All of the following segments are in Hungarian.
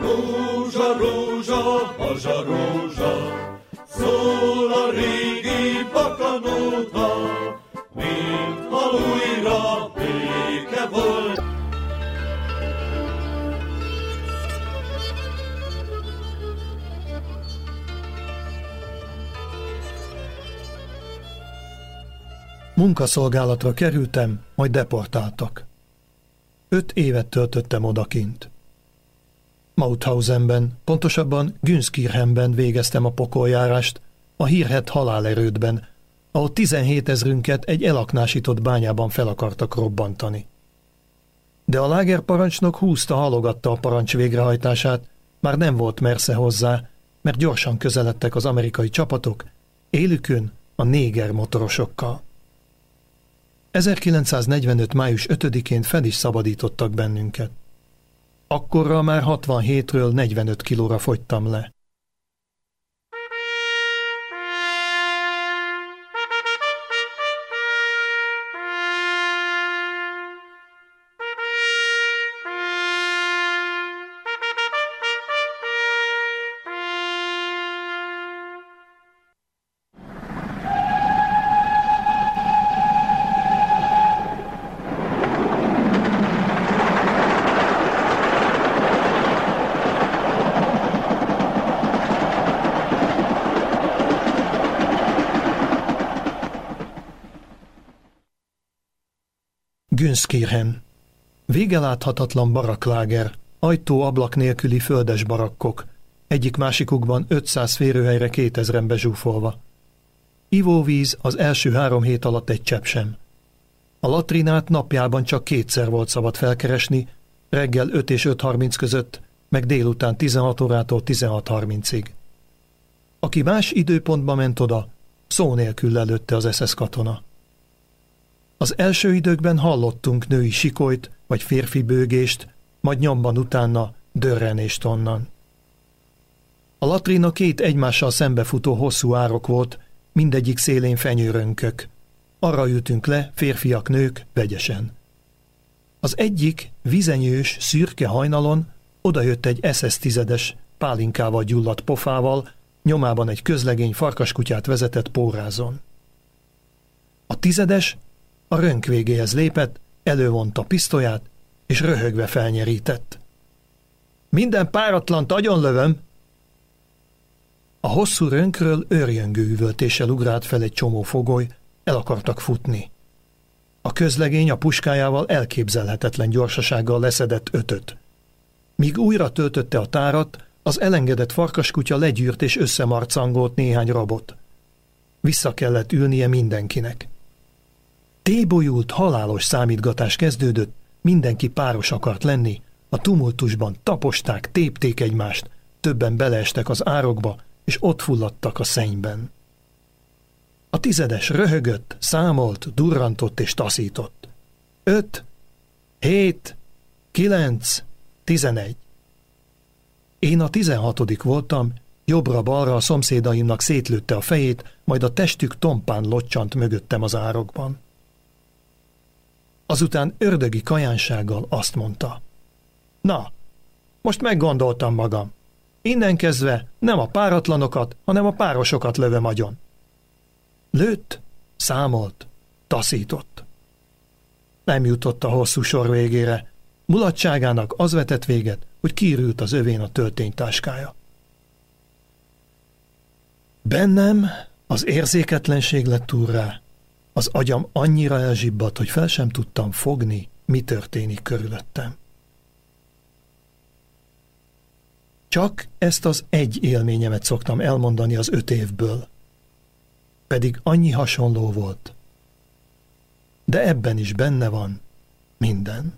Rózsa, rózsa, mazsa rózsa, szól a régi bakanóta, mintha újra béke volt. Munkaszolgálatra kerültem, majd deportáltak. 5 évet töltöttem odakint. Mauthausenben, pontosabban Günskirchenben végeztem a pokoljárást, a hírhedt halálerődben, ahol 17 000-ünket egy elaknásított bányában fel akartak robbantani. De a lágerparancsnok halogatta a parancs végrehajtását, már nem volt mersze hozzá, mert gyorsan közeledtek az amerikai csapatok, élükön a néger motorosokkal. 1945. május 5-én fel is szabadítottak bennünket. Akkorra már 67-ről 45 kilóra fogytam le. Günskirchen. Végeláthatatlan barakláger, ajtó-ablak nélküli földes barakkok, egyik-másikukban 500 férőhelyre 2000-en bezsúfolva. Ivóvíz az első 3 hét alatt egy csepp sem. A latrinát napjában csak 2-szer volt szabad felkeresni, reggel 5 és 5:30 között, meg délután 16 órától 16:30-ig. Aki más időpontba ment oda, szó nélkül lelőtte az SS katona. Az első időkben hallottunk női sikolyt vagy férfi bőgést, majd nyomban utána dörrenést onnan. A latrina 2 egymással szembefutó hosszú árok volt, mindegyik szélén fenyőrönkök. Arra ültünk le, férfiak, nők, vegyesen. Az egyik vizenyős, szürke hajnalon odajött egy SS tizedes, pálinkával gyulladt pofával, nyomában egy közlegény farkaskutyát vezetett pórázon. A tizedes a rönk végéhez lépett, elővonta pisztolyát, és röhögve felnyerített. Minden páratlant agyonlövöm! A hosszú rönkről őrjöngő üvöltéssel ugrált fel egy csomó fogoly, el akartak futni. A közlegény a puskájával elképzelhetetlen gyorsasággal leszedett 5-öt. Míg újra töltötte a tárat, az elengedett farkaskutya legyűrt és összemarcangolt néhány rabot. Vissza kellett ülnie mindenkinek. Tébolyult, halálos számítgatás kezdődött, mindenki páros akart lenni, a tumultusban taposták, tépték egymást, többen beleestek az árokba, és ott fulladtak a szennyben. A tizedes röhögött, számolt, durrantott és taszított. 5, 7, 9, 11. Én a 16. voltam, jobbra-balra a szomszédaimnak szétlőtte a fejét, majd a testük tompán locsant mögöttem az árokban. Azután ördögi kajánsággal azt mondta: Na, most meggondoltam magam. Innen kezdve nem a páratlanokat, hanem a párosokat lövöm agyon. Lőtt, számolt, taszított. Nem jutott a hosszú sor végére. Mulatságának az vetett véget, hogy kiürült az övén a tölténytáskája. Bennem az érzéketlenség lett úrrá. Az agyam annyira elzsibbadt, hogy fel sem tudtam fogni, mi történik körülöttem. Csak ezt az egy élményemet szoktam elmondani az 5 évből. Pedig annyi hasonló volt. De ebben is benne van minden.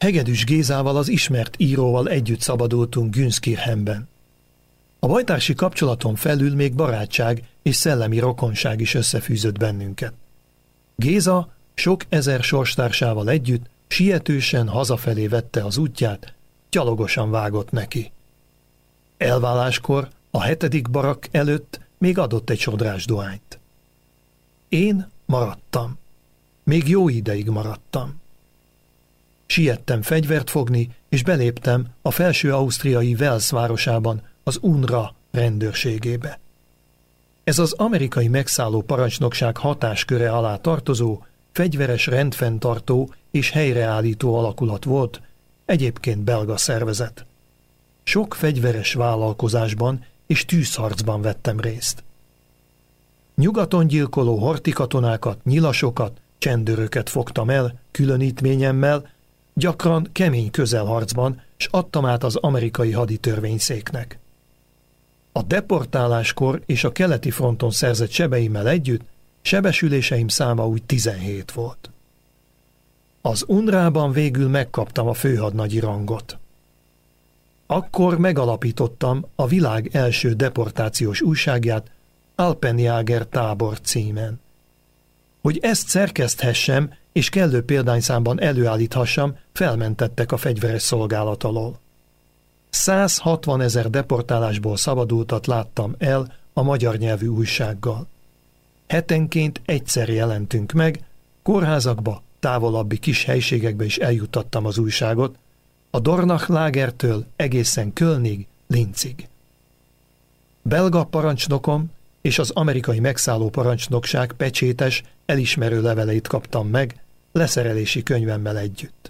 Hegedűs Gézával, az ismert íróval együtt szabadultunk Günszkirchenben. A bajtársi kapcsolaton felül még barátság és szellemi rokonság is összefűzött bennünket. Géza sok ezer sorstársával együtt sietősen hazafelé vette az útját, gyalogosan vágott neki. Elváláskor a 7. barakk előtt még adott egy sodrás dohányt. Én maradtam. Még jó ideig maradtam. Siettem fegyvert fogni, és beléptem a felső-ausztriai Wels városában az UNRWA rendőrségébe. Ez az amerikai megszálló parancsnokság hatásköre alá tartozó, fegyveres rendfenntartó és helyreállító alakulat volt, egyébként belga szervezet. Sok fegyveres vállalkozásban és tűzharcban vettem részt. Nyugaton gyilkoló hortikatonákat, nyilasokat, csendőröket fogtam el különítményemmel, gyakran kemény közelharcban, s adtam át az amerikai haditörvényszéknek. A deportáláskor és a keleti fronton szerzett sebeimmel együtt sebesüléseim száma úgy 17 volt. Az UNRWA-ban végül megkaptam a főhadnagyi rangot. Akkor megalapítottam a világ első deportációs újságját, Alpenjager tábor címen. Hogy ezt szerkeszthessem és kellő példányszámban előállíthassam, felmentettek a fegyveres szolgálat alól. 160 000 deportálásból szabadultat láttam el a magyar nyelvű újsággal. Hetenként egyszer jelentünk meg, kórházakba, távolabbi kis helységekbe is eljuttattam az újságot, a Dornach-lágertől egészen Kölnig, Linzig. Belga parancsnokom és az amerikai megszálló parancsnokság pecsétes, elismerő leveleit kaptam meg, leszerelési könyvemmel együtt.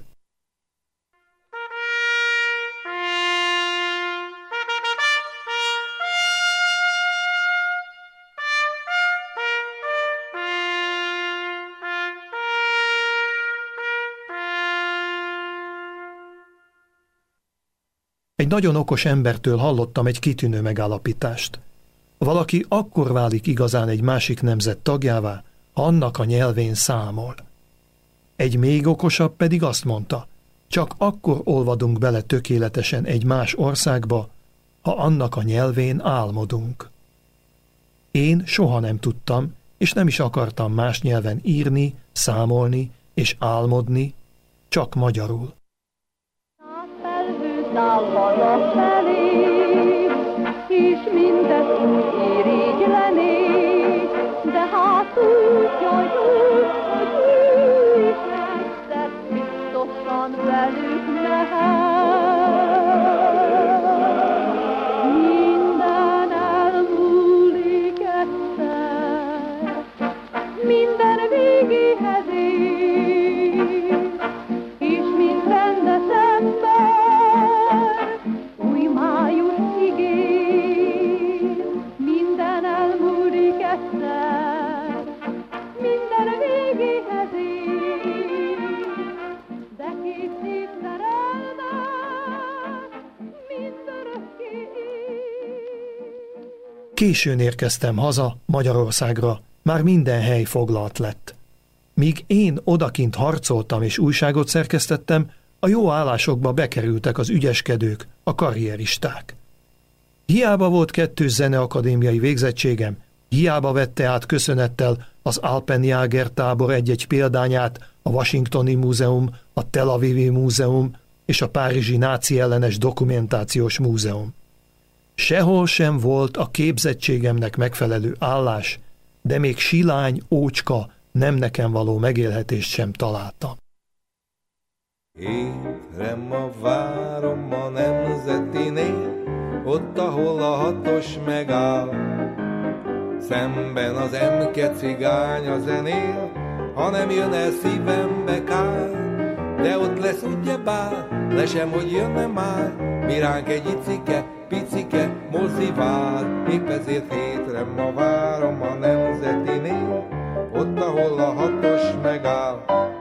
Egy nagyon okos embertől hallottam egy kitűnő megállapítást. Valaki akkor válik igazán egy másik nemzet tagjává, ha annak a nyelvén számol. Egy még okosabb pedig azt mondta, csak akkor olvadunk bele tökéletesen egy más országba, ha annak a nyelvén álmodunk. Én soha nem tudtam, és nem is akartam más nyelven írni, számolni és álmodni, csak magyarul. Szállva felé, és mindez úgy irigylené, de hát úgy, hogy egyszer biztosan velük mehet. Minden elmúlik egyszer, minden végéhez ér, és mint rendes ember, Későn érkeztem haza, Magyarországra, már minden hely foglalt lett. Míg én odakint harcoltam és újságot szerkesztettem, a jó állásokba bekerültek az ügyeskedők, a karrieristák. Hiába volt 2 zeneakadémiai végzettségem, hiába vette át köszönettel az Alpenjager tábor egy-egy példányát a Washingtoni Múzeum, a Tel Avivi Múzeum és a Párizsi náci ellenes dokumentációs múzeum. Sehol sem volt a képzettségemnek megfelelő állás, de még silány, ócska, nem nekem való megélhetést sem találtam. Évre ma várom a Nemzetinél, ott, ahol a 6-os megáll. Szemben az emke cigánya zenél, ha nem jön el szívembe kár. De ott lesz ugyebár, le sem, hogy jönne már, miránk egy icike, picike mozi vár. Épp ezért hétre ma várom a Nemzetinél, ott, ahol a 6-os megáll.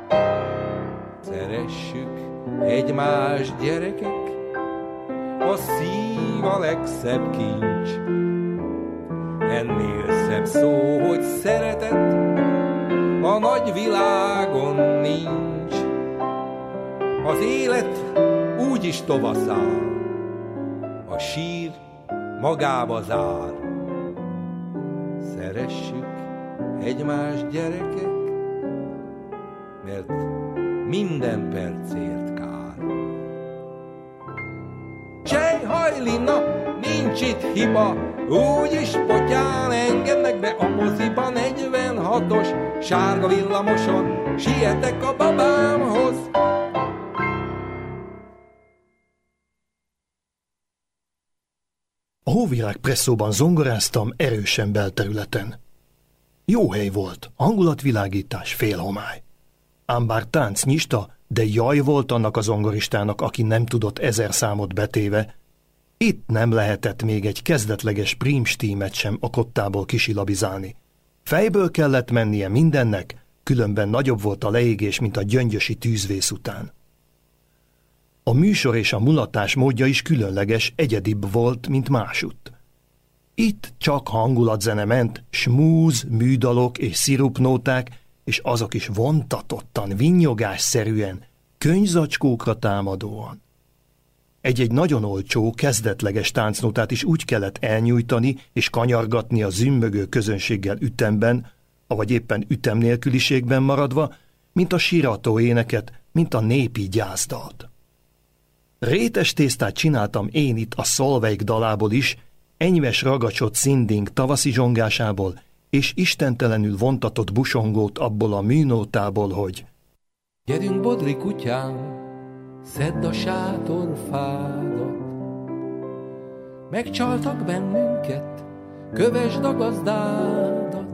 Szeressük egymást, gyerekek, a szív a legszebb kincs. Ennél szebb szó, hogy szeretet, a nagy világon nincs. Az élet úgyis tovaszáll, a sír magába zár. Szeressük egymást, gyerekek, mert minden percért kár. Sejhajlina, nincs itt hiba, úgyis potyán engednek be a moziba. 46-os sárga villamoson sietek a babámhoz. A Hóvirág presszóban zongoráztam erősen belterületen. Jó hely volt, hangulatvilágítás, félhomály. Ám bár tánc nyista, de jaj volt annak a zongoristának, aki nem tudott 1000 számot betéve. Itt nem lehetett még egy kezdetleges prímstímet sem a kottából kisilabizálni. Fejből kellett mennie mindennek, különben nagyobb volt a leégés, mint a gyöngyösi tűzvész után. A műsor és a mulatás módja is különleges, egyedibb volt, mint másutt. Itt csak hangulatzene ment, smúz, műdalok és szirupnóták, és azok is vontatottan, vinnyogásszerűen, könyvzacskókra támadóan. Egy-egy nagyon olcsó, kezdetleges táncnótát is úgy kellett elnyújtani és kanyargatni a zümmögő közönséggel ütemben, avagy éppen ütem nélküliségben maradva, mint a sírató éneket, mint a népi gyászdalt. Rétes tésztát csináltam én itt a Szolveig dalából is, enyves ragacsot szinding tavaszi zsongásából, és istentelenül vontatott busongót abból a műnótából, hogy gyerünk, Bodri kutyám, szedd a sátorfádat. Megcsaltak bennünket, kövesd a gazdádat.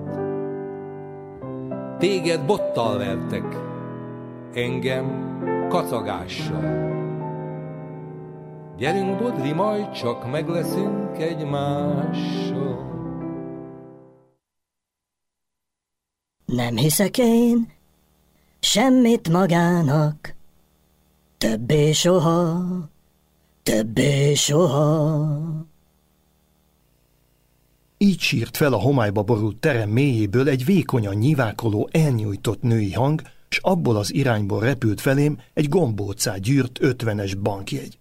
Téged bottal vertek, engem kacagással. Gyerünk, Bodri, majd csak megleszünk egymással. Nem hiszek én semmit magának, többé soha, többé soha. Így sírt fel a homályba borult terem mélyéből egy vékonyan nyivákoló, elnyújtott női hang, s abból az irányból repült felém egy gombócá gyűrt 50-es bankjegy.